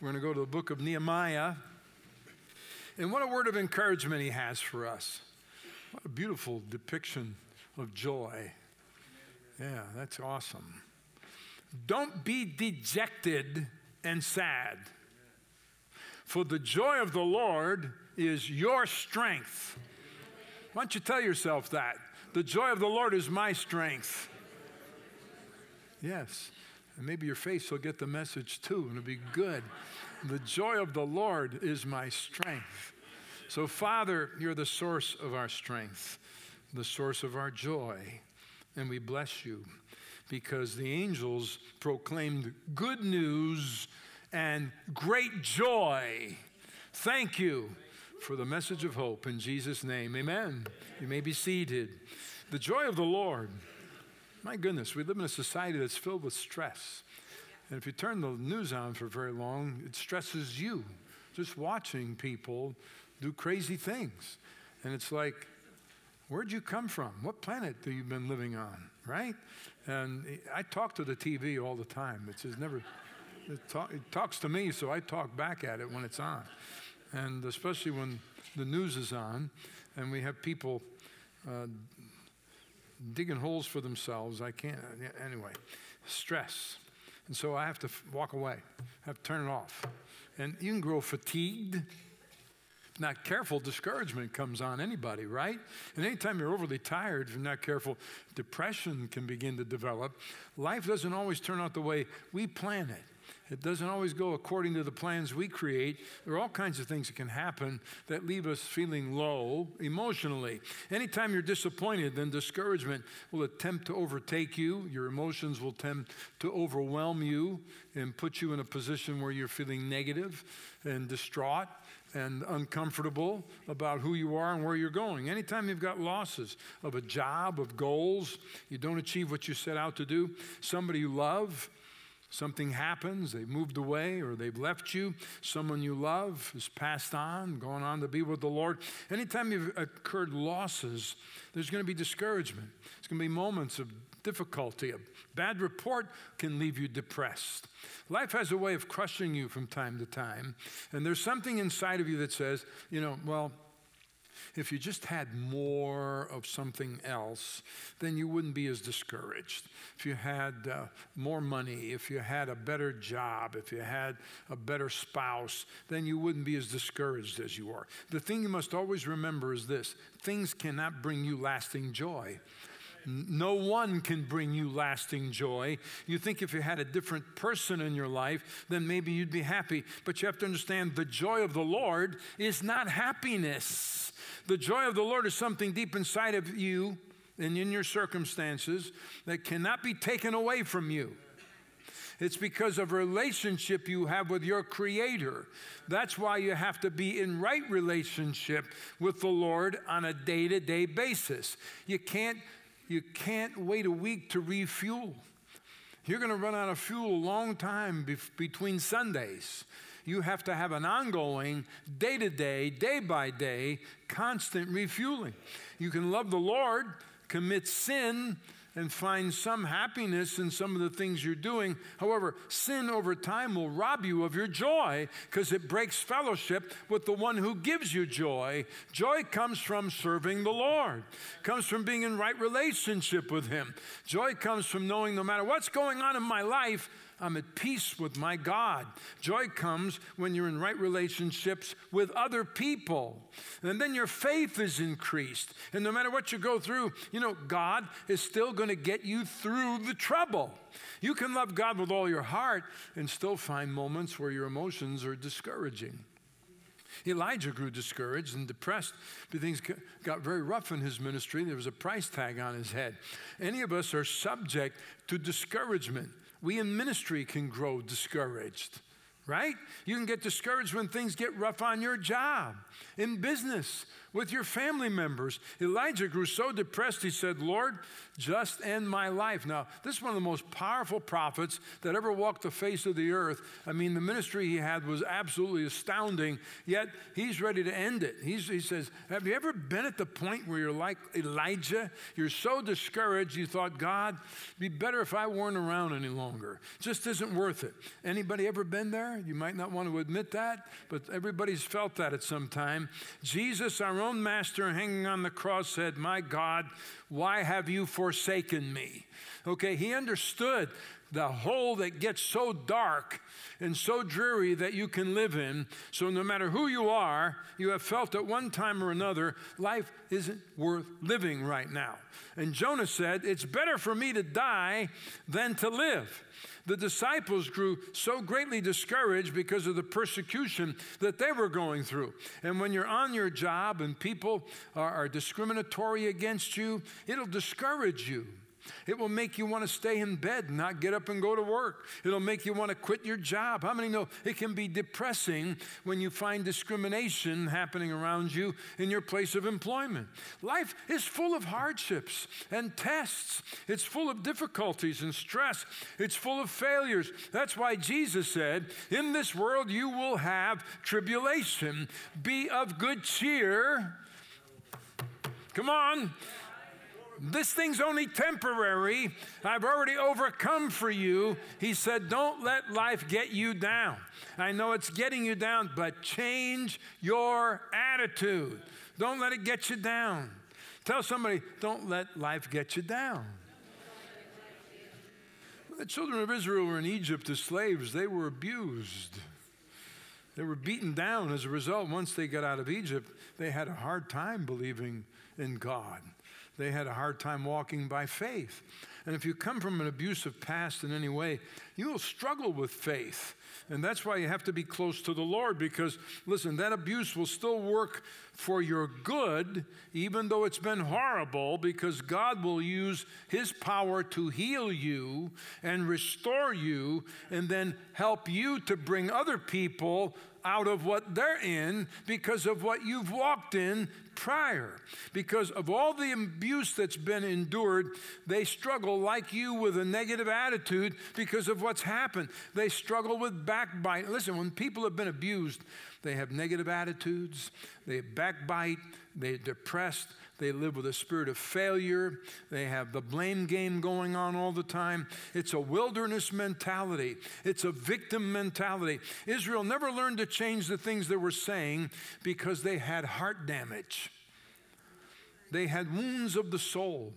We're going to go to the book of Nehemiah. And what a word of encouragement he has for us. What a beautiful depiction of joy. Yeah, that's awesome. Don't be dejected and sad, for the joy of the Lord is your strength. Why don't you tell yourself that? The joy of the Lord is my strength. Yes. And maybe your face will get the message too, and it'll be good. The joy of the Lord is my strength. So, Father, you're the source of our strength, the source of our joy. And we bless you because the angels proclaimed good news and great joy. Thank you for the message of hope in Jesus' name. Amen. You may be seated. The joy of the Lord. My goodness, we live in a society that's filled with stress. And if you turn the news on for very long, it stresses you. Just watching people do crazy things. And it's like, where'd you come from? What planet have you been living on, right? And I talk to the TV all the time. It just never, it talks to me, so I talk back at it when it's on. And especially when the news is on and we have people digging holes for themselves. I can't, anyway, stress. And so I have to walk away, have to turn it off. And you can grow fatigued. If not careful, discouragement comes on anybody, right? And anytime you're overly tired, if you're not careful, depression can begin to develop. Life doesn't always turn out the way we plan it. It doesn't always go according to the plans we create. There are all kinds of things that can happen that leave us feeling low emotionally. Anytime you're disappointed, then discouragement will attempt to overtake you. Your emotions will attempt to overwhelm you and put you in a position where you're feeling negative and distraught and uncomfortable about who you are and where you're going. Anytime you've got losses of a job, of goals, you don't achieve what you set out to do, somebody you love, something happens, they've moved away or they've left you, someone you love has passed on, gone on to be with the Lord. Anytime you've occurred losses, there's going to be discouragement. There's going to be moments of difficulty. A bad report can leave you depressed. Life has a way of crushing you from time to time, and there's something inside of you that says, well, if you just had more of something else, then you wouldn't be as discouraged. If you had more money, if you had a better job, if you had a better spouse, then you wouldn't be as discouraged as you are. The thing you must always remember is this: things cannot bring you lasting joy. No one can bring you lasting joy. You think if you had a different person in your life, then maybe you'd be happy. But you have to understand the joy of the Lord is not happiness. The joy of the Lord is something deep inside of you and in your circumstances that cannot be taken away from you. It's because of a relationship you have with your Creator. That's why you have to be in right relationship with the Lord on a day-to-day basis. You can't wait a week to refuel. You're going to run out of fuel a long time between Sundays. You have to have an ongoing, day-to-day, day-by-day, constant refueling. You can love the Lord, commit sin, and find some happiness in some of the things you're doing. However, sin over time will rob you of your joy because it breaks fellowship with the one who gives you joy. Joy comes from serving the Lord. It comes from being in right relationship with Him. Joy comes from knowing no matter what's going on in my life, I'm at peace with my God. Joy comes when you're in right relationships with other people. And then your faith is increased. And no matter what you go through, God is still going to get you through the trouble. You can love God with all your heart and still find moments where your emotions are discouraging. Elijah grew discouraged and depressed because things got very rough in his ministry. There was a price tag on his head. Any of us are subject to discouragement. We in ministry can grow discouraged, right? You can get discouraged when things get rough on your job, in business, with your family members. Elijah grew so depressed, he said, Lord, just end my life. Now, this is one of the most powerful prophets that ever walked the face of the earth. I mean, the ministry he had was absolutely astounding, yet he's ready to end it. He says, have you ever been at the point where you're like Elijah? You're so discouraged, you thought, God, it'd be better if I weren't around any longer. Just isn't worth it. Anybody ever been there? there? You might not want to admit that, but everybody's felt that at some time. Jesus, our own master, hanging on the cross, said, "My God, why have you forsaken me?" Okay, he understood the hole that gets so dark and so dreary that you can live in. So no matter who you are, you have felt at one time or another, life isn't worth living right now. And Jonah said, "It's better for me to die than to live." The disciples grew so greatly discouraged because of the persecution that they were going through. And when you're on your job and people are discriminatory against you, it'll discourage you. It will make you want to stay in bed and not get up and go to work. It'll make you want to quit your job. How many know it can be depressing when you find discrimination happening around you in your place of employment? Life is full of hardships and tests. It's full of difficulties and stress. It's full of failures. That's why Jesus said, "In this world you will have tribulation. Be of good cheer." Come on. This thing's only temporary. I've already overcome for you. He said, don't let life get you down. I know it's getting you down, but change your attitude. Don't let it get you down. Tell somebody, don't let life get you down. When the children of Israel were in Egypt as slaves, they were abused. They were beaten down. As a result, once they got out of Egypt, they had a hard time believing in God. They had a hard time walking by faith. And if you come from an abusive past in any way, you will struggle with faith. And that's why you have to be close to the Lord, because, listen, that abuse will still work for your good, even though it's been horrible, because God will use His power to heal you and restore you and then help you to bring other people out of what they're in because of what you've walked in prior. Because of all the abuse that's been endured, they struggle like you with a negative attitude because of what's happened. They struggle with backbite. Listen, when people have been abused, they have negative attitudes, they backbite, they're depressed, they live with a spirit of failure, they have the blame game going on all the time. It's a wilderness mentality. It's a victim mentality. Israel never learned to change the things they were saying because they had heart damage. They had wounds of the soul.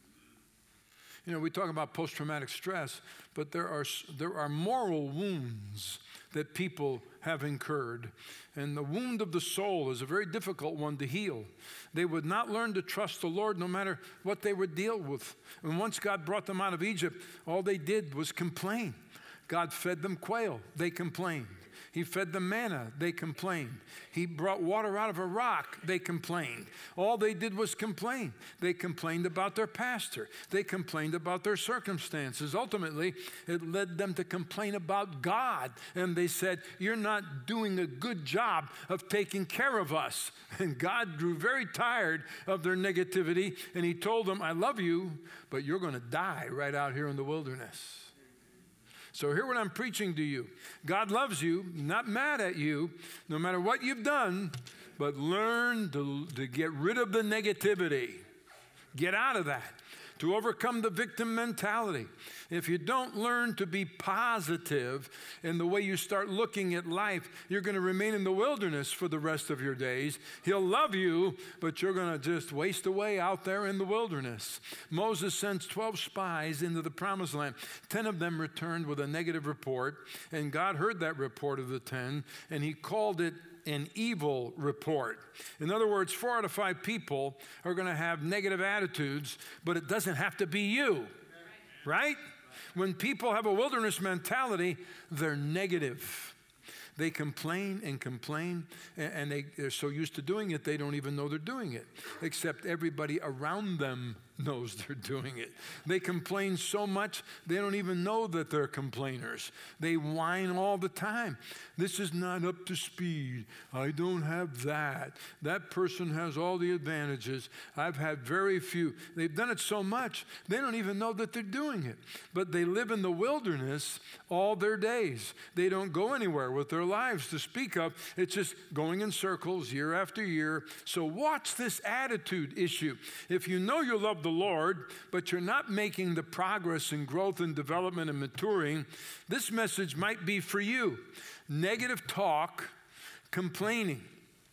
You know, we talk about post-traumatic stress, but there are moral wounds that people have incurred. And the wound of the soul is a very difficult one to heal. They would not learn to trust the Lord no matter what they would deal with. And once God brought them out of Egypt, all they did was complain. God fed them quail. They complained. He fed them manna. They complained. He brought water out of a rock. They complained. All they did was complain. They complained about their pastor. They complained about their circumstances. Ultimately, it led them to complain about God. And they said, "You're not doing a good job of taking care of us." And God grew very tired of their negativity. And He told them, "I love you, but you're going to die right out here in the wilderness." So hear what I'm preaching to you. God loves you, not mad at you, no matter what you've done, but learn to get rid of the negativity. Get out of that. To overcome the victim mentality. If you don't learn to be positive in the way you start looking at life, you're going to remain in the wilderness for the rest of your days. He'll love you, but you're going to just waste away out there in the wilderness. Moses sends 12 spies into the promised land. 10 of them returned with a negative report, and God heard that report of the 10, and He called it an evil report. In other words, 4 out of 5 people are going to have negative attitudes, but it doesn't have to be you, right? When people have a wilderness mentality, they're negative. They complain and complain, and they're so used to doing it, they don't even know they're doing it, except everybody around them knows they're doing it. They complain so much, they don't even know that they're complainers. They whine all the time. This is not up to speed. I don't have that. That person has all the advantages. I've had very few. They've done it so much, they don't even know that they're doing it. But they live in the wilderness all their days. They don't go anywhere with their lives to speak of. It's just going in circles year after year. So watch this attitude issue. If you know you love the Lord, but you're not making the progress and growth and development and maturing, this message might be for you. Negative talk, complaining.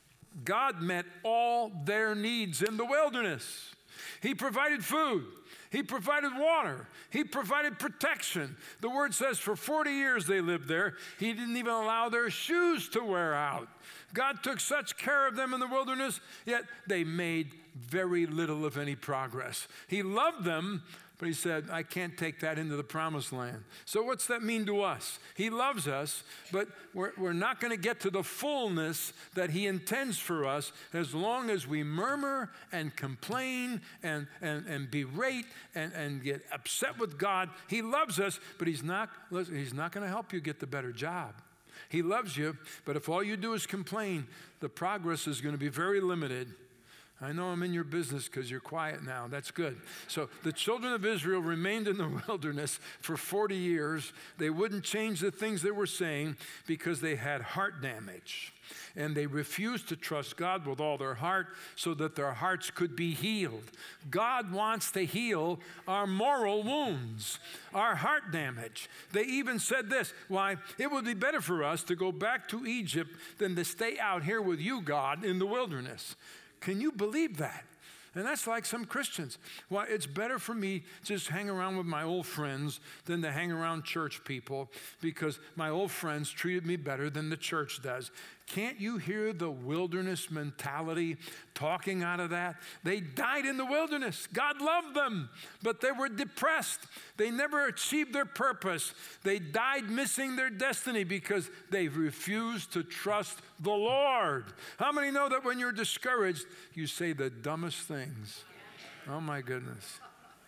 God met all their needs in the wilderness. He provided food. He provided water. He provided protection. The word says for 40 years they lived there. He didn't even allow their shoes to wear out. God took such care of them in the wilderness, yet they made very little of any progress. He loved them, but he said, I can't take that into the promised land. So what's that mean to us? He loves us, but we're not going to get to the fullness that he intends for us as long as we murmur and complain and berate and get upset with God. He loves us, but he's not going to help you get the better job. He loves you, but if all you do is complain, the progress is going to be very limited. I know I'm in your business because you're quiet now. That's good. So the children of Israel remained in the wilderness for 40 years. They wouldn't change the things they were saying because they had heart damage. And they refused to trust God with all their heart so that their hearts could be healed. God wants to heal our moral wounds, our heart damage. They even said this, why, it would be better for us to go back to Egypt than to stay out here with you, God, in the wilderness. Can you believe that? And that's like some Christians. Well, it's better for me to just hang around with my old friends than to hang around church people because my old friends treated me better than the church does. Can't you hear the wilderness mentality talking out of that? They died in the wilderness. God loved them, but they were depressed. They never achieved their purpose. They died missing their destiny because they refused to trust the Lord. How many know that when you're discouraged, you say the dumbest things? Oh my goodness.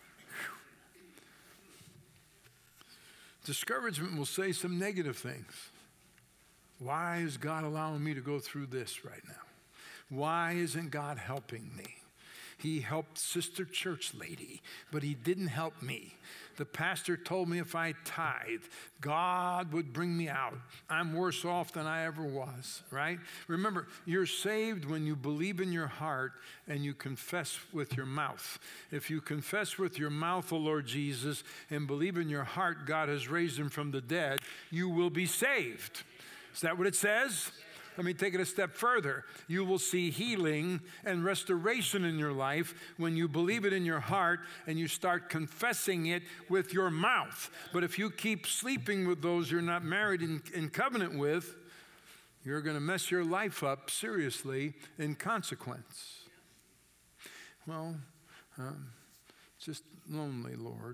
Discouragement will say some negative things. Why is God allowing me to go through this right now? Why isn't God helping me? He helped Sister Church Lady, but he didn't help me. The pastor told me if I tithe, God would bring me out. I'm worse off than I ever was, right? Remember, you're saved when you believe in your heart and you confess with your mouth. If you confess with your mouth, O Lord Jesus, and believe in your heart God has raised him from the dead, you will be saved. Is that what it says? Let me take it a step further. You will see healing and restoration in your life when you believe it in your heart and you start confessing it with your mouth. But if you keep sleeping with those you're not married in covenant with, you're going to mess your life up seriously in consequence. Well, just lonely, Lord.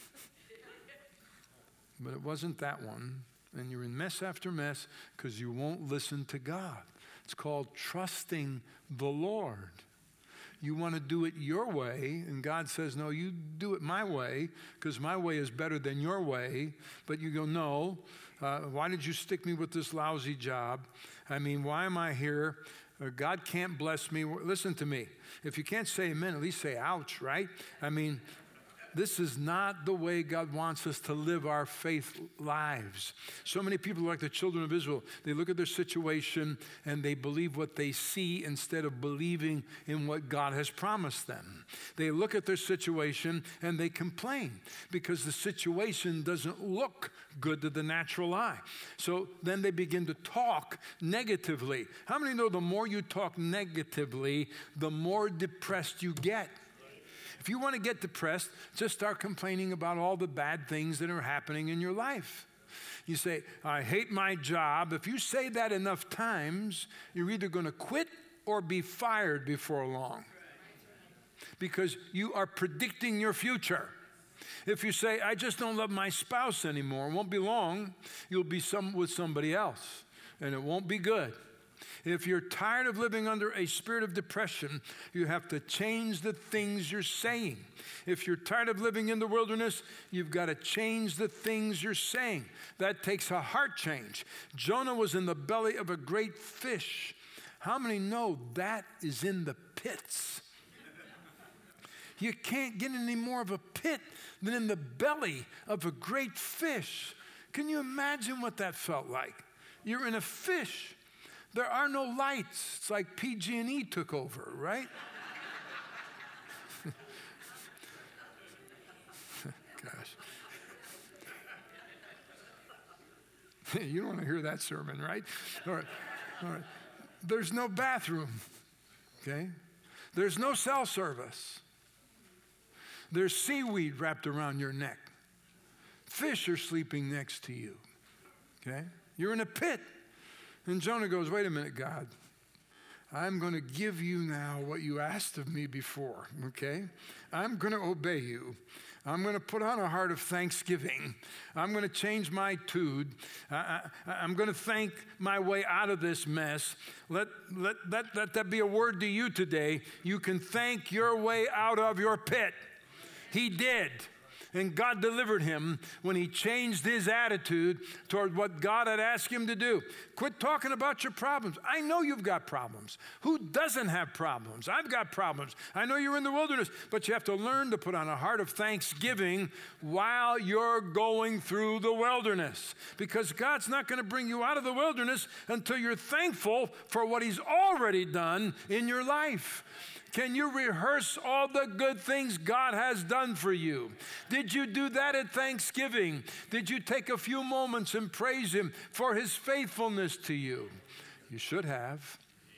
But it wasn't that one. And you're in mess after mess because you won't listen to God. It's called trusting the Lord. You want to do it your way, and God says, no, you do it my way because my way is better than your way. But you go, no, why did you stick me with this lousy job? I mean, why am I here? God can't bless me. Listen to me. If you can't say amen, at least say ouch, right? I mean, this is not the way God wants us to live our faith lives. So many people are like the children of Israel. They look at their situation and they believe what they see instead of believing in what God has promised them. They look at their situation and they complain because the situation doesn't look good to the natural eye. So then they begin to talk negatively. How many know the more you talk negatively, the more depressed you get? If you want to get depressed, just start complaining about all the bad things that are happening in your life. You say, I hate my job. If you say that enough times, you're either going to quit or be fired before long because you are predicting your future. If you say, I just don't love my spouse anymore, it won't be long, you'll be with somebody else, and it won't be good. If you're tired of living under a spirit of depression, you have to change the things you're saying. If you're tired of living in the wilderness, you've got to change the things you're saying. That takes a heart change. Jonah was in the belly of a great fish. How many know that is in the pits? You can't get any more of a pit than in the belly of a great fish. Can you imagine what that felt like? You're in a fish. There are no lights. It's like PG&E took over, right? gosh. You don't want to hear that sermon, right? All right. All right. There's no bathroom, okay? There's no cell service. There's seaweed wrapped around your neck. Fish are sleeping next to you, okay? You're in a pit. And Jonah goes, wait a minute, God. I'm going to give you now what you asked of me before, okay? I'm going to obey you. I'm going to put on a heart of thanksgiving. I'm going to change my tude. I'm going to thank my way out of this mess. Let that be a word to you today. You can thank your way out of your pit. He did. And God delivered him when he changed his attitude toward what God had asked him to do. Quit talking about your problems. I know you've got problems. Who doesn't have problems? I've got problems. I know you're in the wilderness, but you have to learn to put on a heart of thanksgiving while you're going through the wilderness. Because God's not going to bring you out of the wilderness until you're thankful for what he's already done in your life. Can you rehearse all the good things God has done for you? Did you do that at Thanksgiving? Did you take a few moments and praise him for his faithfulness to you? You should have.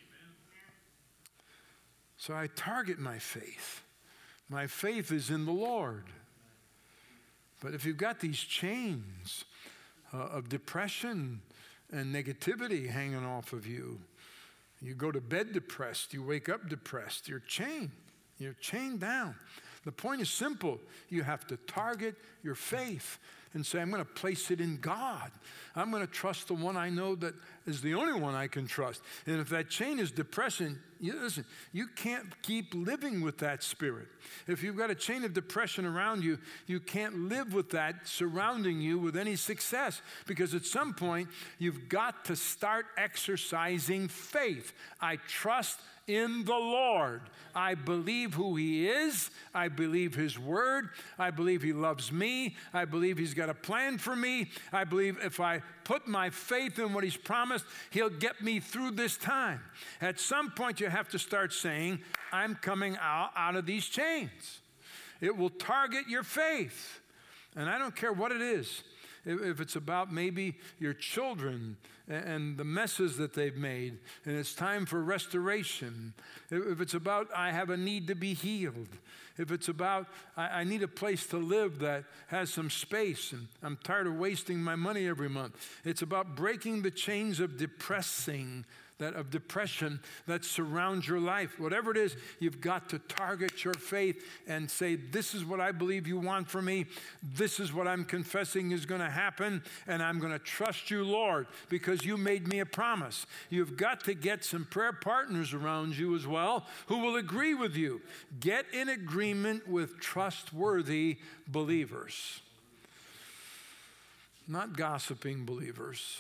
So I target my faith. My faith is in the Lord. But if you've got these chains of depression and negativity hanging off of you, you go to bed depressed, you wake up depressed, you're chained down. The point is simple. You have to target your faith and say, I'm going to place it in God. I'm going to trust the one I know that is the only one I can trust. And if that chain is depression, listen, you can't keep living with that spirit. If you've got a chain of depression around you, you can't live with that surrounding you with any success, because at some point, you've got to start exercising faith. I trust in the Lord. I believe who he is. I believe his word. I believe he loves me. I believe he's got a plan for me. I believe if I put my faith in what he's promised, he'll get me through this time. At some point, you have to start saying, I'm coming out of these chains. It will target your faith. And I don't care what it is. If it's about maybe your children and the messes that they've made, and it's time for restoration. If it's about I have a need to be healed. If it's about I need a place to live that has some space and I'm tired of wasting my money every month. It's about breaking the chains of depression that surrounds your life. Whatever it is, you've got to target your faith and say, this is what I believe you want from me. This is what I'm confessing is going to happen, and I'm going to trust you, Lord, because you made me a promise. You've got to get some prayer partners around you as well who will agree with you. Get in agreement with trustworthy believers, not gossiping believers.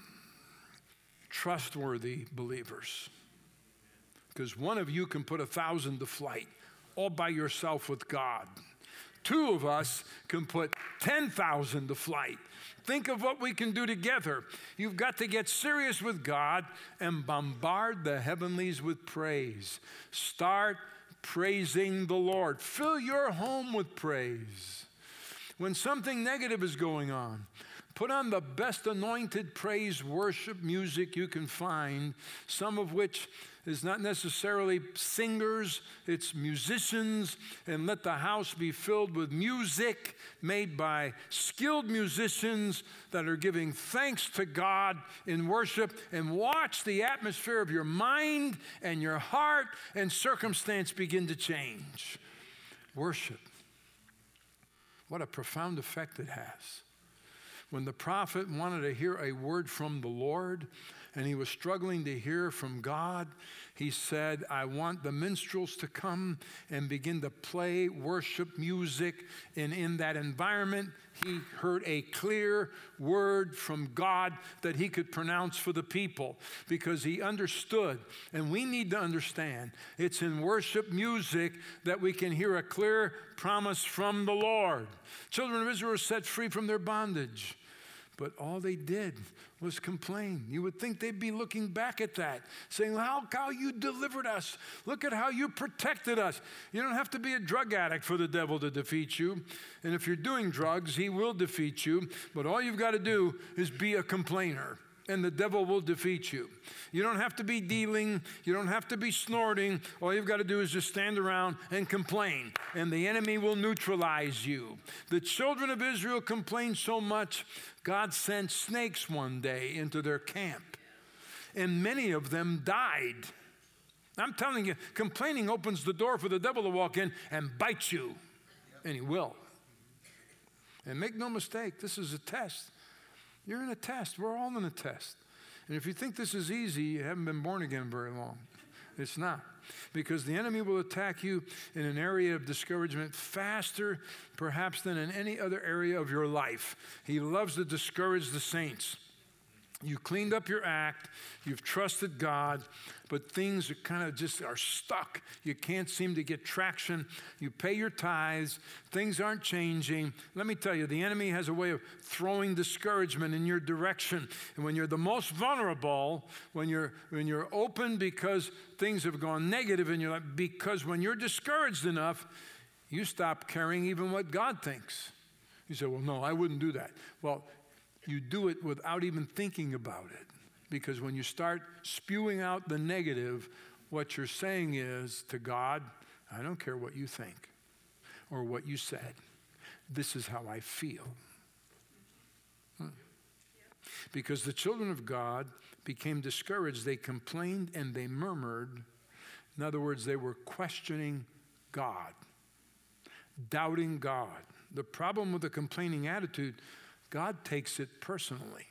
Trustworthy believers. Because one of you can put 1,000 to flight all by yourself with God. Two of us can put 10,000 to flight. Think of what we can do together. You've got to get serious with God and bombard the heavenlies with praise. Start praising the Lord. Fill your home with praise. When something negative is going on, put on the best anointed praise worship music you can find, some of which is not necessarily singers, it's musicians, and let the house be filled with music made by skilled musicians that are giving thanks to God in worship, and watch the atmosphere of your mind and your heart and circumstance begin to change. Worship. What a profound effect it has. When the prophet wanted to hear a word from the Lord and he was struggling to hear from God, he said, I want the minstrels to come and begin to play worship music. And in that environment, he heard a clear word from God that he could pronounce for the people because he understood. And we need to understand it's in worship music that we can hear a clear promise from the Lord. Children of Israel were set free from their bondage. But all they did was complain. You would think they'd be looking back at that, saying, how you delivered us. Look at how you protected us. You don't have to be a drug addict for the devil to defeat you. And if you're doing drugs, he will defeat you. But all you've got to do is be a complainer, and the devil will defeat you. You don't have to be dealing. You don't have to be snorting. All you've got to do is just stand around and complain, and the enemy will neutralize you. The children of Israel complained so much, God sent snakes one day into their camp, and many of them died. I'm telling you, complaining opens the door for the devil to walk in and bite you, and he will. And make no mistake, this is a test. You're in a test. We're all in a test. And if you think this is easy, you haven't been born again very long. It's not. Because the enemy will attack you in an area of discouragement faster, perhaps, than in any other area of your life. He loves to discourage the saints. You cleaned up your act. You've trusted God. But things are kind of just are stuck. You can't seem to get traction. You pay your tithes. Things aren't changing. Let me tell you, the enemy has a way of throwing discouragement in your direction. And when you're the most vulnerable, when you're open because things have gone negative in your life, because when you're discouraged enough, you stop caring even what God thinks. You say, well, no, I wouldn't do that. Well, you do it without even thinking about it. Because when you start spewing out the negative, what you're saying is to God, I don't care what you think or what you said. This is how I feel. Because the children of God became discouraged. They complained and they murmured. In other words, they were questioning God, doubting God. The problem with the complaining attitude, God takes it personally.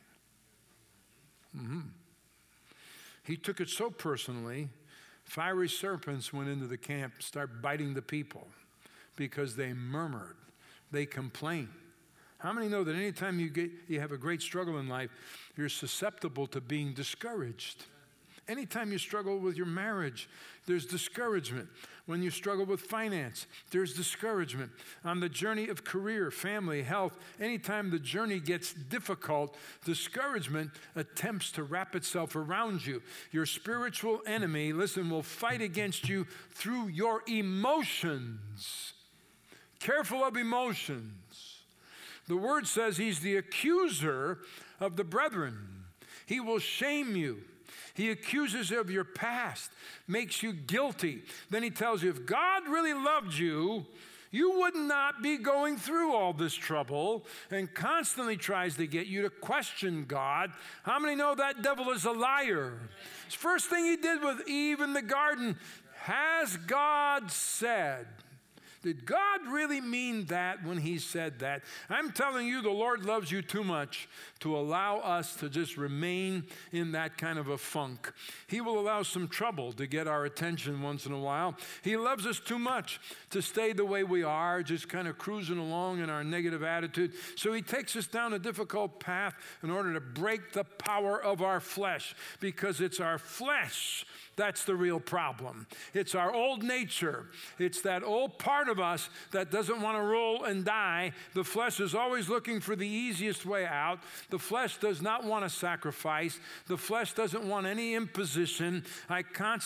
He took it so personally, fiery serpents went into the camp, start biting the people because they murmured, they complained. How many know that anytime you have a great struggle in life, you're susceptible to being discouraged? Anytime you struggle with your marriage, there's discouragement. When you struggle with finance, there's discouragement. On the journey of career, family, health, anytime the journey gets difficult, discouragement attempts to wrap itself around you. Your spiritual enemy, listen, will fight against you through your emotions. Careful of emotions. The word says he's the accuser of the brethren. He will shame you. He accuses you of your past, makes you guilty. Then he tells you, if God really loved you, you would not be going through all this trouble, and constantly tries to get you to question God. How many know that devil is a liar? His first thing he did with Eve in the garden, has God said? Did God really mean that when he said that? I'm telling you, the Lord loves you too much to allow us to just remain in that kind of a funk. He will allow some trouble to get our attention once in a while. He loves us too much to stay the way we are, just kind of cruising along in our negative attitude. So he takes us down a difficult path in order to break the power of our flesh, because it's our flesh that's the real problem. It's our old nature. It's that old part of us that doesn't want to roll and die. The flesh is always looking for the easiest way out. The flesh does not want to sacrifice. The flesh doesn't want any imposition. I'm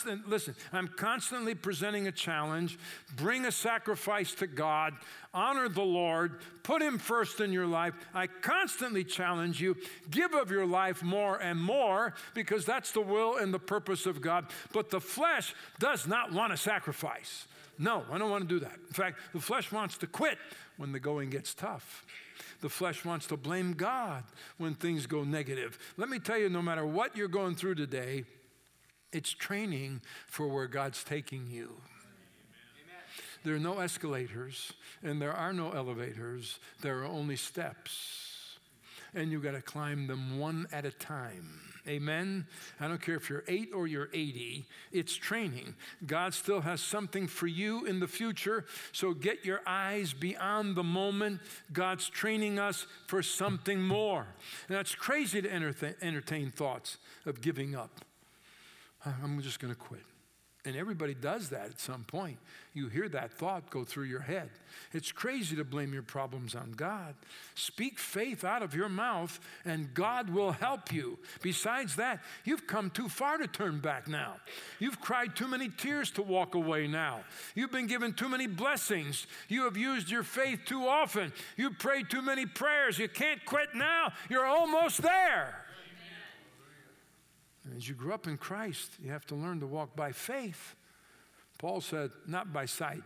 constantly presenting a challenge. Bring a sacrifice to God. Honor the Lord. Put him first in your life. I constantly challenge you. Give of your life more and more, because that's the will and the purpose of God. But the flesh does not want to sacrifice. No, I don't want to do that. In fact, the flesh wants to quit when the going gets tough. The flesh wants to blame God when things go negative. Let me tell you, no matter what you're going through today, it's training for where God's taking you. There are no escalators and there are no elevators. There are only steps. And you've got to climb them one at a time. Amen? I don't care if you're 8 or you're 80. It's training. God still has something for you in the future. So get your eyes beyond the moment. God's training us for something more. Now, it's crazy to entertain thoughts of giving up. I'm just going to quit. And everybody does that at some point. You hear that thought go through your head. It's crazy to blame your problems on God. Speak faith out of your mouth, and God will help you. Besides that, you've come too far to turn back now. You've cried too many tears to walk away now. You've been given too many blessings. You have used your faith too often. You've prayed too many prayers. You can't quit now. You're almost there. And as you grow up in Christ, you have to learn to walk by faith. Paul said, not by sight.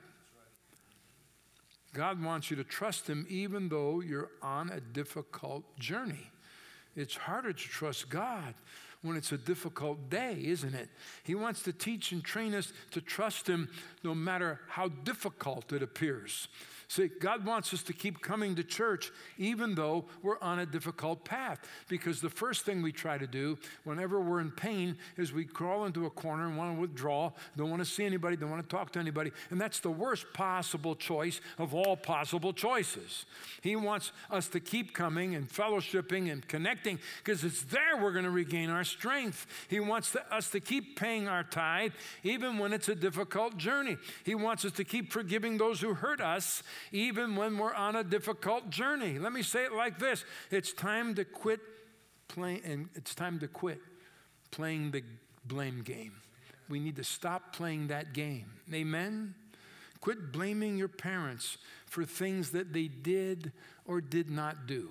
God wants you to trust him even though you're on a difficult journey. It's harder to trust God when it's a difficult day, isn't it? He wants to teach and train us to trust him no matter how difficult it appears. See, God wants us to keep coming to church even though we're on a difficult path, because the first thing we try to do whenever we're in pain is we crawl into a corner and want to withdraw, don't want to see anybody, don't want to talk to anybody, and that's the worst possible choice of all possible choices. He wants us to keep coming and fellowshipping and connecting, because it's there we're going to regain our strength. He wants us to keep paying our tithe even when it's a difficult journey. He wants us to keep forgiving those who hurt us even when we're on a difficult journey. Let me say it like this. It's time to quit playing, and it's time to quit playing the blame game. We need to stop playing that game. Amen? Quit blaming your parents for things that they did or did not do.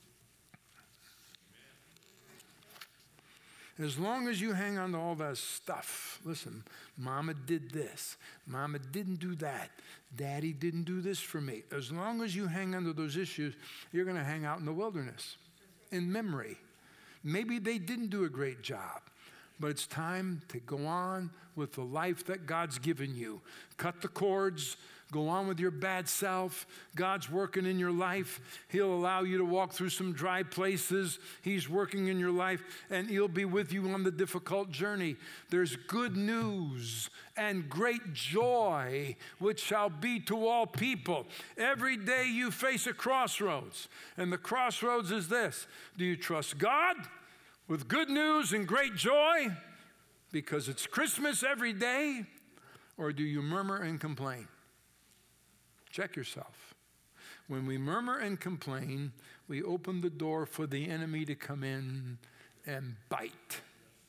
As long as you hang on to all that stuff, listen, Mama did this, Mama didn't do that, Daddy didn't do this for me. As long as you hang on to those issues, you're going to hang out in the wilderness in memory. Maybe they didn't do a great job, but it's time to go on with the life that God's given you. Cut the cords. Go on with your bad self. God's working in your life. He'll allow you to walk through some dry places. He's working in your life, and he'll be with you on the difficult journey. There's good news and great joy, which shall be to all people. Every day you face a crossroads, and the crossroads is this. Do you trust God with good news and great joy because it's Christmas every day, or do you murmur and complain? Check yourself. When we murmur and complain, we open the door for the enemy to come in and bite.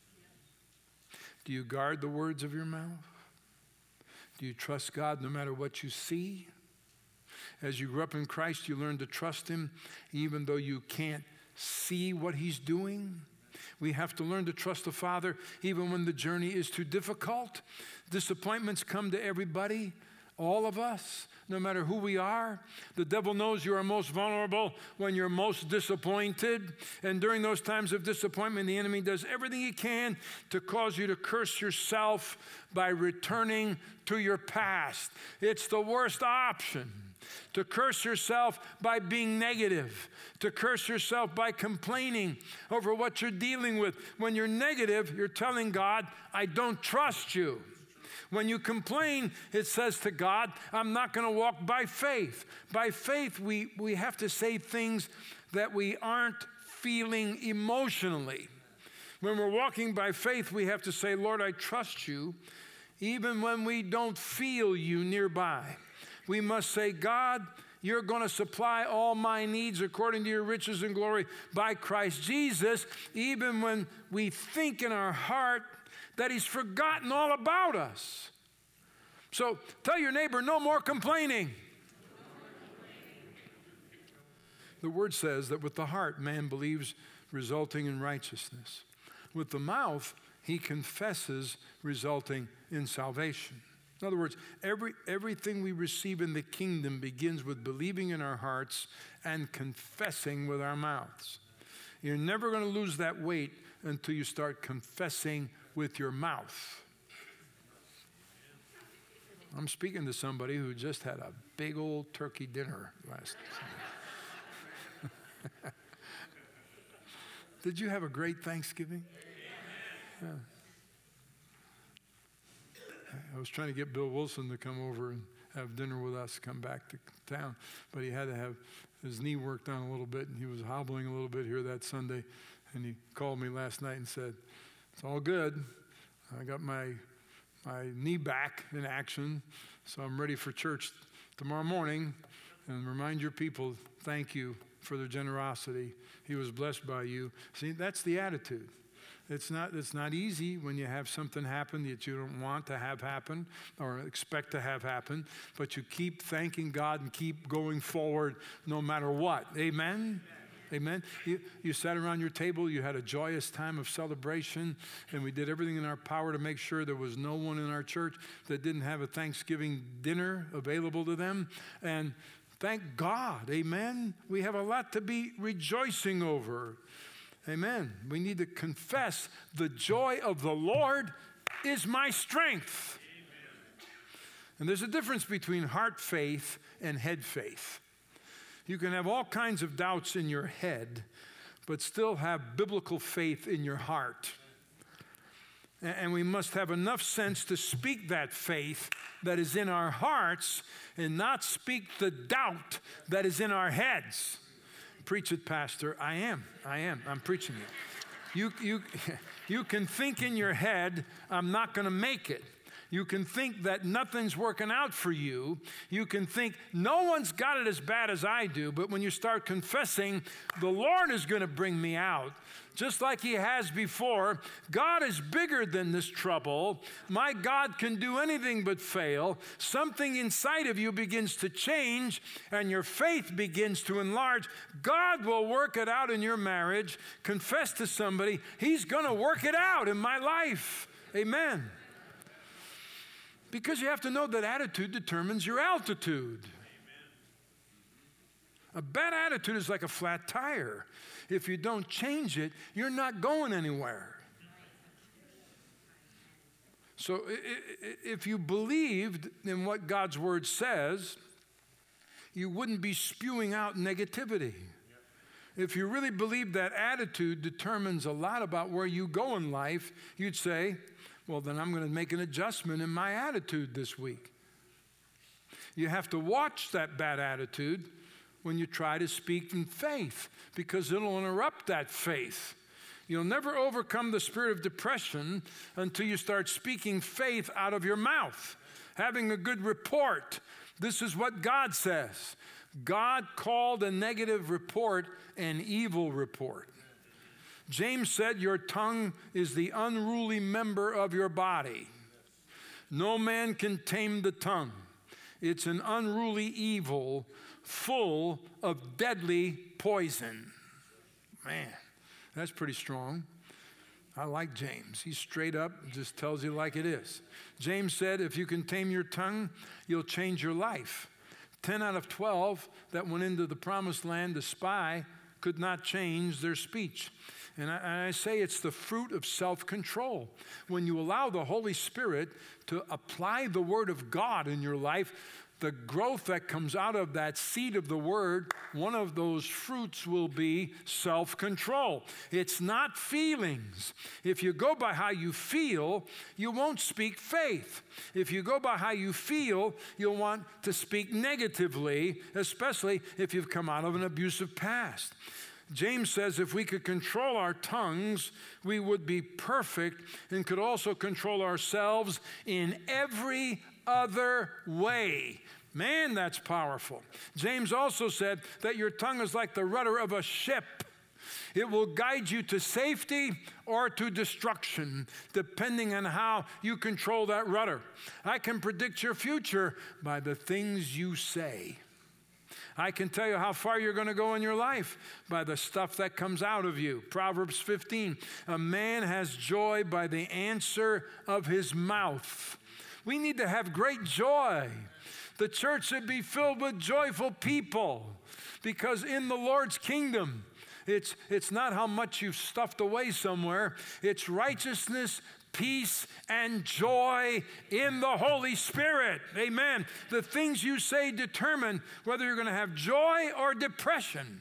Do you guard the words of your mouth? Do you trust God no matter what you see? As you grew up in Christ, you learn to trust him even though you can't see what he's doing. We have to learn to trust the Father even when the journey is too difficult. Disappointments come to everybody, all of us. No matter who we are. The devil knows you are most vulnerable when you're most disappointed. And during those times of disappointment, the enemy does everything he can to cause you to curse yourself by returning to your past. It's the worst option. To curse yourself by being negative. To curse yourself by complaining over what you're dealing with. When you're negative, you're telling God, I don't trust you. When you complain, it says to God, I'm not going to walk by faith. By faith, we have to say things that we aren't feeling emotionally. When we're walking by faith, we have to say, Lord, I trust you, even when we don't feel you nearby. We must say, God, you're going to supply all my needs according to your riches and glory by Christ Jesus, even when we think in our heart that he's forgotten all about us. So tell your neighbor, no more complaining. The word says that with the heart, man believes, resulting in righteousness. With the mouth, he confesses, resulting in salvation. In other words, everything we receive in the kingdom begins with believing in our hearts and confessing with our mouths. You're never going to lose that weight until you start confessing with your mouth. I'm speaking to somebody who just had a big old turkey dinner last night. Did you have a great Thanksgiving? Yeah. I was trying to get Bill Wilson to come over and have dinner with us, come back to town, but he had to have his knee worked on a little bit, and he was hobbling a little bit here that Sunday, and he called me last night and said, it's all good. I got my my knee back in action, so I'm ready for church tomorrow morning. And remind your people, thank you for their generosity. He was blessed by you. See, that's the attitude. It's not easy when you have something happen that you don't want to have happen or expect to have happen, but you keep thanking God and keep going forward no matter what. Amen? Amen. You sat around your table, you had a joyous time of celebration, and we did everything in our power to make sure there was no one in our church that didn't have a Thanksgiving dinner available to them. And thank God, amen. We have a lot to be rejoicing over. Amen. We need to confess the joy of the Lord is my strength. Amen. And there's a difference between heart faith and head faith. You can have all kinds of doubts in your head, but still have biblical faith in your heart. And we must have enough sense to speak that faith that is in our hearts and not speak the doubt that is in our heads. Preach it, Pastor. I am. I'm preaching it. You can think in your head, I'm not going to make it. You can think that nothing's working out for you. You can think, no one's got it as bad as I do. But when you start confessing, the Lord is going to bring me out, just like he has before. God is bigger than this trouble. My God can do anything but fail. Something inside of you begins to change, and your faith begins to enlarge. God will work it out in your marriage. Confess to somebody, he's going to work it out in my life. Amen. Because you have to know that attitude determines your altitude. Amen. A bad attitude is like a flat tire. If you don't change it, you're not going anywhere. So if you believed in what God's word says, you wouldn't be spewing out negativity. If you really believe that attitude determines a lot about where you go in life, you'd say, well, then I'm going to make an adjustment in my attitude this week. You have to watch that bad attitude when you try to speak in faith, because it'll interrupt that faith. You'll never overcome the spirit of depression until you start speaking faith out of your mouth, having a good report. This is what God says. God called a negative report an evil report. James said, your tongue is the unruly member of your body. No man can tame the tongue. It's an unruly evil full of deadly poison. Man, that's pretty strong. I like James. He's straight up, just tells you like it is. James said, if you can tame your tongue, you'll change your life. 10 out of 12 that went into the promised land to spy could not change their speech. And I say it's the fruit of self-control. When you allow the Holy Spirit to apply the Word of God in your life, the growth that comes out of that seed of the Word, one of those fruits will be self-control. It's not feelings. If you go by how you feel, you won't speak faith. If you go by how you feel, you'll want to speak negatively, especially if you've come out of an abusive past. James says if we could control our tongues, we would be perfect and could also control ourselves in every other way. Man, that's powerful. James also said that your tongue is like the rudder of a ship. It will guide you to safety or to destruction, depending on how you control that rudder. I can predict your future by the things you say. I can tell you how far you're going to go in your life by the stuff that comes out of you. Proverbs 15, a man has joy by the answer of his mouth. We need to have great joy. The church should be filled with joyful people, because in the Lord's kingdom, it's not how much you've stuffed away somewhere. It's righteousness, peace, and joy in the Holy Spirit. Amen. The things you say determine whether you're going to have joy or depression.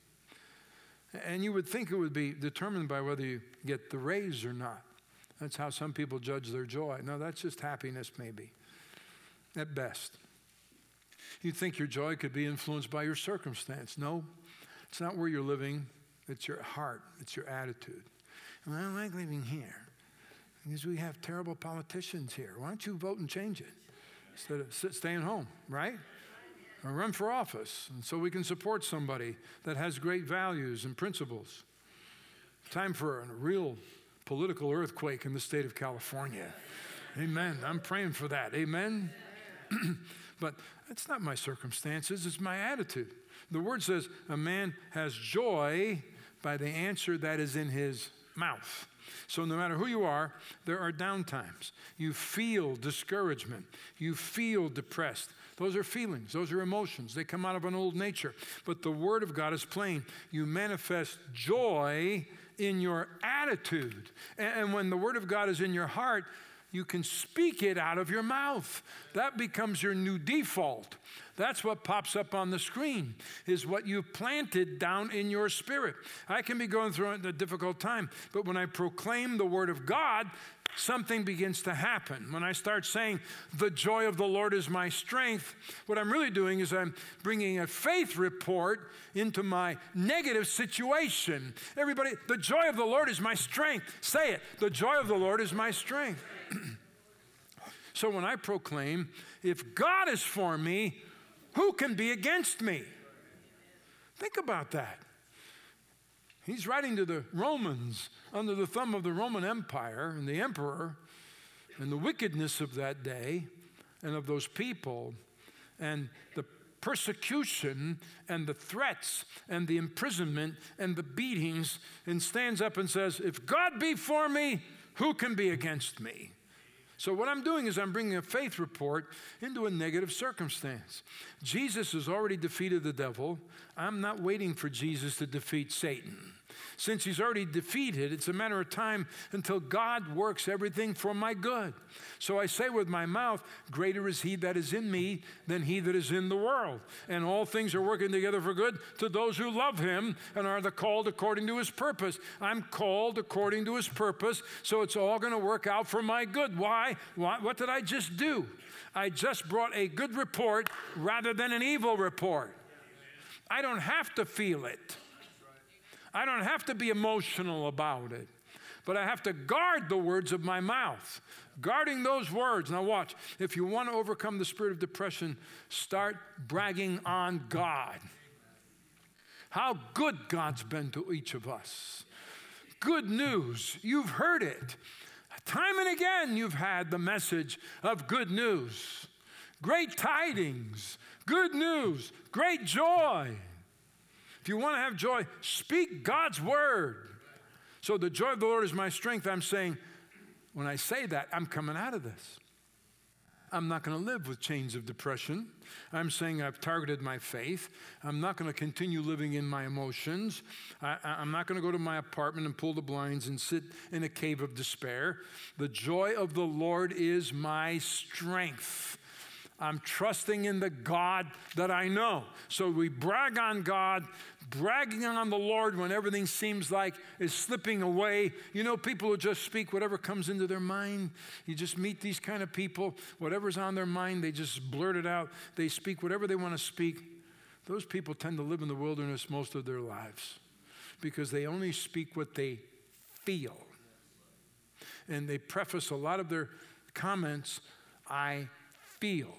And you would think it would be determined by whether you get the raise or not. That's how some people judge their joy. No, that's just happiness maybe, at best. You'd think your joy could be influenced by your circumstance. No, it's not where you're living. It's your heart. It's your attitude. Well, I like living here. Because we have terrible politicians here. Why don't you vote and change it instead of staying home, right? Or run for office, and so we can support somebody that has great values and principles. Time for a real political earthquake in the state of California. Amen. I'm praying for that. Amen. But it's not my circumstances, it's my attitude. The word says a man has joy by the answer that is in his mouth. So no matter who you are, there are down times. You feel discouragement. You feel depressed. Those are feelings. Those are emotions. They come out of an old nature. But the Word of God is plain. You manifest joy in your attitude. And when the Word of God is in your heart, you can speak it out of your mouth. That becomes your new default. That's what pops up on the screen, is what you planted down in your spirit. I can be going through a difficult time, but when I proclaim the Word of God, something begins to happen. When I start saying, the joy of the Lord is my strength, what I'm really doing is I'm bringing a faith report into my negative situation. Everybody, the joy of the Lord is my strength. Say it. The joy of the Lord is my strength. So when I proclaim, if God is for me, who can be against me? Think about that. He's writing to the Romans under the thumb of the Roman Empire and the emperor and the wickedness of that day and of those people and the persecution and the threats and the imprisonment and the beatings, and stands up and says, if God be for me, who can be against me? So what I'm doing is I'm bringing a faith report into a negative circumstance. Jesus has already defeated the devil. I'm not waiting for Jesus to defeat Satan. Since he's already defeated, it's a matter of time until God works everything for my good. So I say with my mouth, greater is he that is in me than he that is in the world. And all things are working together for good to those who love him and are the called according to his purpose. I'm called according to his purpose, so it's all going to work out for my good. Why? What did I just do? I just brought a good report rather than an evil report. I don't have to feel it. I don't have to be emotional about it, but I have to guard the words of my mouth. Guarding those words. Now watch, if you want to overcome the spirit of depression, start bragging on God. How good God's been to each of us. Good news, you've heard it. Time and again you've had the message of good news. Great tidings, good news, great joy. If you want to have joy, speak God's word. So the joy of the Lord is my strength. I'm saying, when I say that, I'm coming out of this. I'm not going to live with chains of depression. I'm saying I've targeted my faith. I'm not going to continue living in my emotions. I'm not going to go to my apartment and pull the blinds and sit in a cave of despair. The joy of the Lord is my strength. I'm trusting in the God that I know. So we brag on God, bragging on the Lord when everything seems like is slipping away. You know, people who just speak whatever comes into their mind. You just meet these kind of people. Whatever's on their mind, they just blurt it out. They speak whatever they want to speak. Those people tend to live in the wilderness most of their lives because they only speak what they feel. And they preface a lot of their comments, I feel.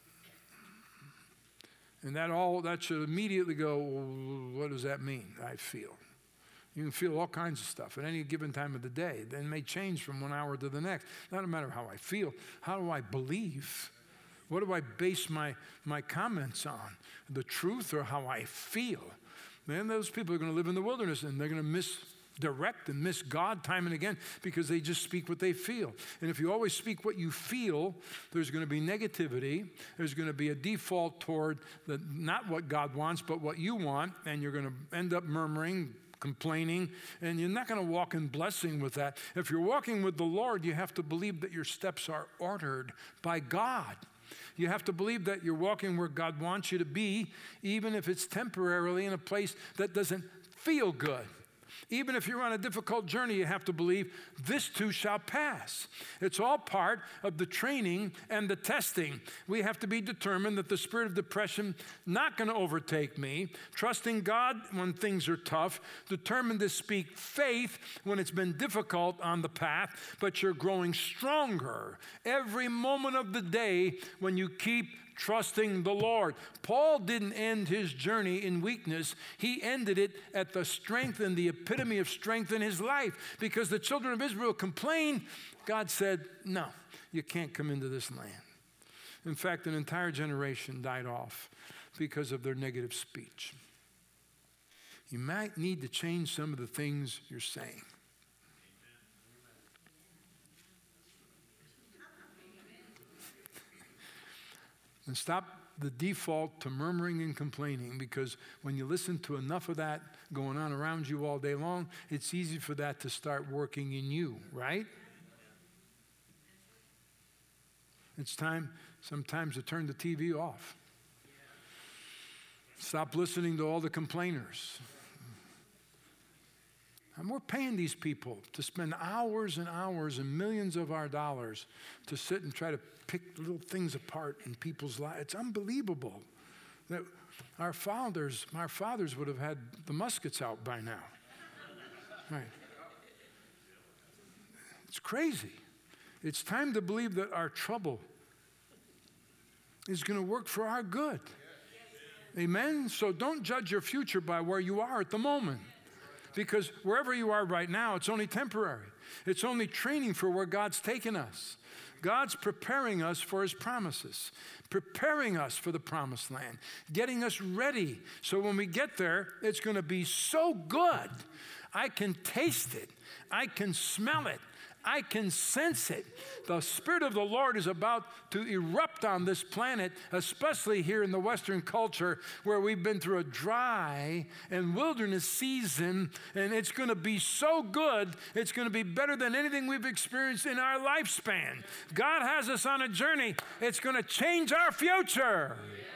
And that should immediately go, well, what does that mean? I feel. You can feel all kinds of stuff at any given time of the day. It may change from 1 hour to the next. Not a matter how I feel. How do I believe? What do I base my comments on? The truth or how I feel? Man, those people are going to live in the wilderness and they're going to misdirect and miss God time and again because they just speak what they feel. And if you always speak what you feel, there's going to be negativity. There's going to be a default toward not what God wants, but what you want, and you're going to end up murmuring, complaining, and you're not going to walk in blessing with that. If you're walking with the Lord, you have to believe that your steps are ordered by God. You have to believe that you're walking where God wants you to be, even if it's temporarily in a place that doesn't feel good. Even if you're on a difficult journey, you have to believe this too shall pass. It's all part of the training and the testing. We have to be determined that the spirit of depression not going to overtake me, trusting God when things are tough, determined to speak faith when it's been difficult on the path, but you're growing stronger every moment of the day when you keep trusting the Lord. Paul didn't end his journey in weakness. He ended it at the strength and the epitome of strength in his life. Because the children of Israel complained, God said, no, you can't come into this land. In fact, an entire generation died off because of their negative speech. You might need to change some of the things you're saying. And stop the default to murmuring and complaining, because when you listen to enough of that going on around you all day long, it's easy for that to start working in you, right? It's time sometimes to turn the TV off. Stop listening to all the complainers. And we're paying these people to spend hours and hours and millions of our dollars to sit and try to pick little things apart in people's lives. It's unbelievable that our fathers would have had the muskets out by now. Right. It's crazy. It's time to believe that our trouble is going to work for our good. Amen? So don't judge your future by where you are at the moment. Because wherever you are right now, it's only temporary. It's only training for where God's taken us. God's preparing us for his promises, preparing us for the promised land, getting us ready. So when we get there, it's going to be so good. I can taste it. I can smell it. I can sense it. The Spirit of the Lord is about to erupt on this planet, especially here in the Western culture where we've been through a dry and wilderness season, and it's going to be so good, it's going to be better than anything we've experienced in our lifespan. God has us on a journey. It's going to change our future.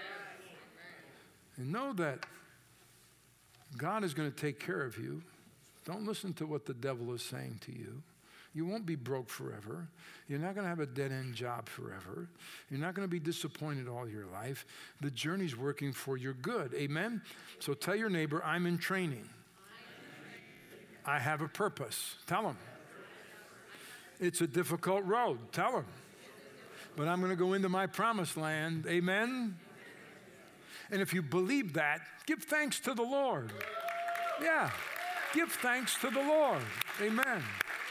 And know that God is going to take care of you. Don't listen to what the devil is saying to you. You won't be broke forever. You're not going to have a dead-end job forever. You're not going to be disappointed all your life. The journey's working for your good. Amen? So tell your neighbor, I'm in training. I have a purpose. Tell him. It's a difficult road. Tell him. But I'm going to go into my promised land. Amen? And if you believe that, give thanks to the Lord. Yeah. Give thanks to the Lord. Amen.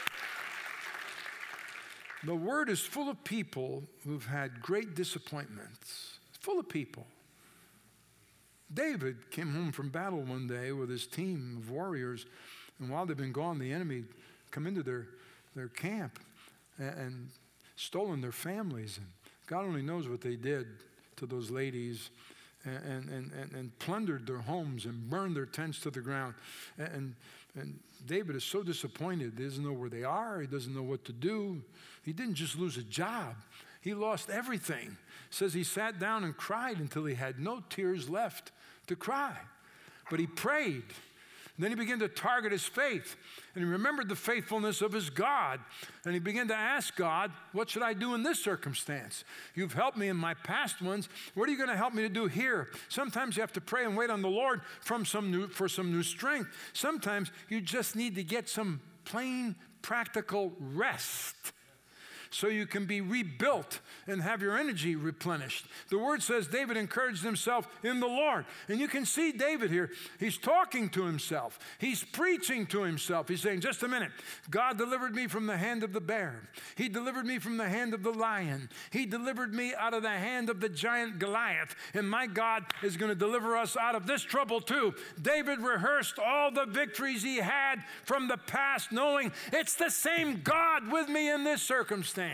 The Word is full of people who've had great disappointments. It's full of people. David came home from battle one day with his team of warriors, and while they've been gone, the enemy come into their camp and stolen their families. And God only knows what they did to those ladies, and plundered their homes and burned their tents to the ground. And David is so disappointed. He doesn't know where they are. He doesn't know what to do. He didn't just lose a job. He lost everything. It says he sat down and cried until he had no tears left to cry. But he prayed. And then he began to target his faith. And he remembered the faithfulness of his God. And he began to ask God, what should I do in this circumstance? You've helped me in my past ones. What are you going to help me to do here? Sometimes you have to pray and wait on the Lord for some new strength. Sometimes you just need to get some plain, practical rest, so you can be rebuilt and have your energy replenished. The Word says David encouraged himself in the Lord. And you can see David here. He's talking to himself. He's preaching to himself. He's saying, just a minute. God delivered me from the hand of the bear. He delivered me from the hand of the lion. He delivered me out of the hand of the giant Goliath. And my God is going to deliver us out of this trouble too. David rehearsed all the victories he had from the past, knowing it's the same God with me in this circumstance.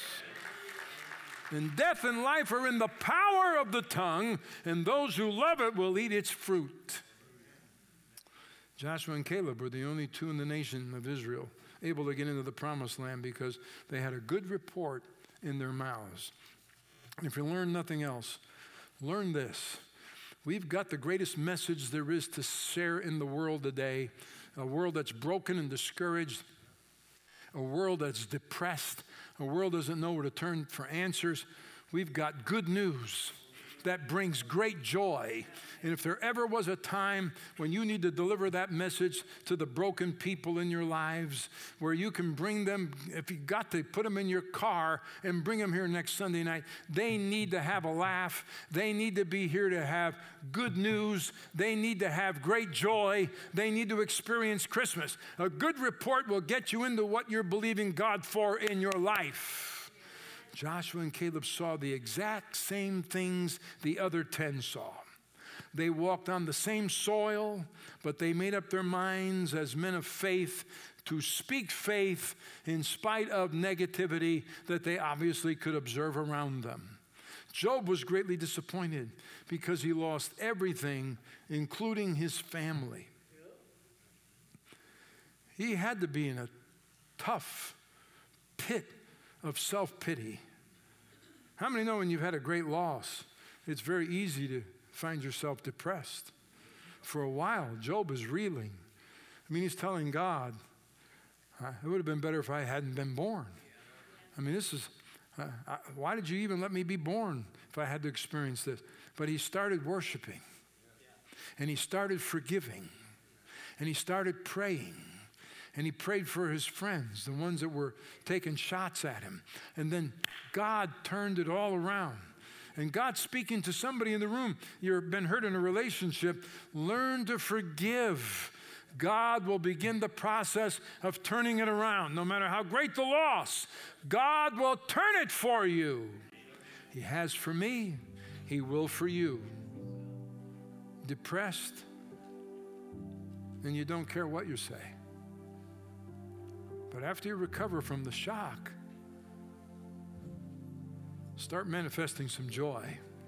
And death and life are in the power of the tongue, and those who love it will eat its fruit. Joshua and Caleb were the only two in the nation of Israel able to get into the promised land because they had a good report in their mouths. And if you learn nothing else, learn this. We've got the greatest message there is to share in the world today, a world that's broken and discouraged, a world that's depressed, a world doesn't know where to turn for answers, we've got good news that brings great joy. And if there ever was a time when you need to deliver that message to the broken people in your lives, where you can bring them, if you got to put them in your car and bring them here next Sunday night, they need to have a laugh. They need to be here to have good news. They need to have great joy. They need to experience Christmas. A good report will get you into what you're believing God for in your life. Joshua and Caleb saw the exact same things the other 10 saw. They walked on the same soil, but they made up their minds as men of faith to speak faith in spite of negativity that they obviously could observe around them. Job was greatly disappointed because he lost everything, including his family. He had to be in a tough pit of self-pity. How many know when you've had a great loss, it's very easy to find yourself depressed? For a while, Job is reeling. I mean, he's telling God, it would have been better if I hadn't been born. I mean, why did you even let me be born if I had to experience this? But he started worshiping, and he started forgiving, and he started praying. And he prayed for his friends, the ones that were taking shots at him. And then God turned it all around. And God's speaking to somebody in the room. You've been hurt in a relationship. Learn to forgive. God will begin the process of turning it around. No matter how great the loss, God will turn it for you. He has for me. He will for you. Depressed, and you don't care what you say. But after you recover from the shock, start manifesting some joy.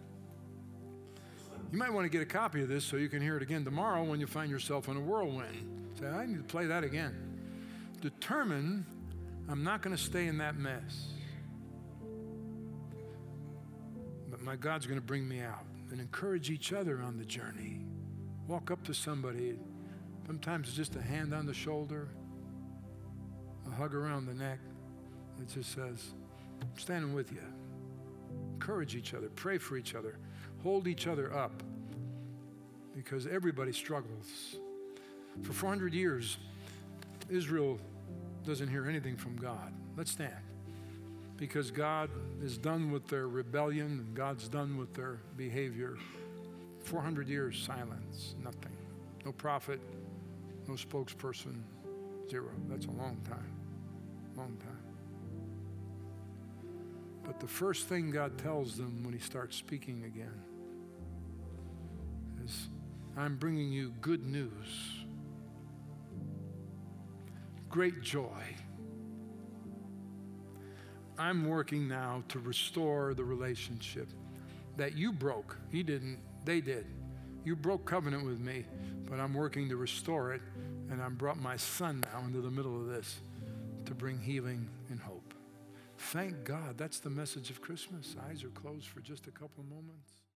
You might want to get a copy of this so you can hear it again tomorrow when you find yourself in a whirlwind. Say, I need to play that again. Determine, I'm not going to stay in that mess. But my God's going to bring me out. And encourage each other on the journey. Walk up to somebody. Sometimes it's just a hand on the shoulder, a hug around the neck. It just says, I'm standing with you. Encourage each other. Pray for each other. Hold each other up. Because everybody struggles. For 400 years, Israel doesn't hear anything from God. Let's stand. Because God is done with their rebellion and God's done with their behavior. 400 years, silence, nothing. No prophet, no spokesperson, zero. That's a long time. Long time. But the first thing God tells them when he starts speaking again is, I'm bringing you good news. Great joy. I'm working now to restore the relationship that you broke. He didn't, they did. You broke covenant with me, but I'm working to restore it, and I brought my son now into the middle of this to bring healing and hope. Thank God. That's the message of Christmas. Eyes are closed for just a couple of moments.